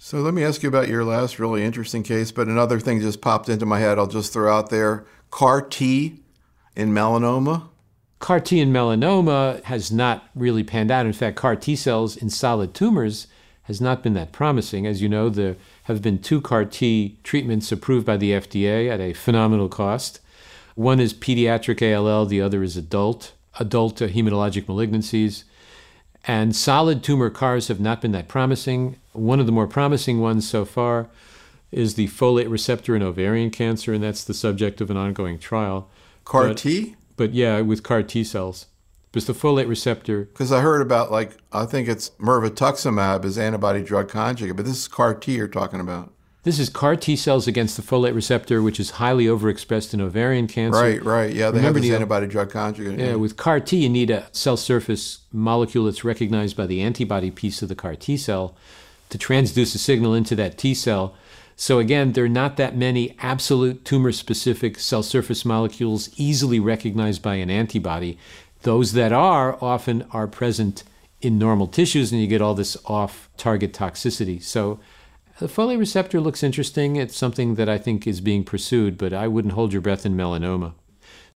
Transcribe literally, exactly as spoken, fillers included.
So let me ask you about your last really interesting case, but another thing just popped into my head I'll just throw out there. CAR T in melanoma? CAR T in melanoma has not really panned out. In fact, CAR T cells in solid tumors has not been that promising. As you know, there have been two CAR T treatments approved by the F D A at a phenomenal cost. One is pediatric A L L, the other is adult, adult uh, hematologic malignancies. And solid tumor CARs have not been that promising. One of the more promising ones so far is the folate receptor in ovarian cancer, and that's the subject of an ongoing trial. CAR But, T? but yeah, with CAR T cells. Because the folate receptor... Because I heard about, like, I think it's mirvetuximab is antibody drug conjugate, but this is CAR T you're talking about. This is CAR T cells against the folate receptor, which is highly overexpressed in ovarian cancer. Right, right. Yeah, they Remember have this the, antibody drug conjugate. Yeah, Yeah, with CAR T, you need a cell surface molecule that's recognized by the antibody piece of the CAR T cell to transduce a signal into that T cell. So again, there are not that many absolute tumor-specific cell surface molecules easily recognized by an antibody. Those that are often are present in normal tissues, and you get all this off-target toxicity. So the folate receptor looks interesting. It's something that I think is being pursued, but I wouldn't hold your breath in melanoma.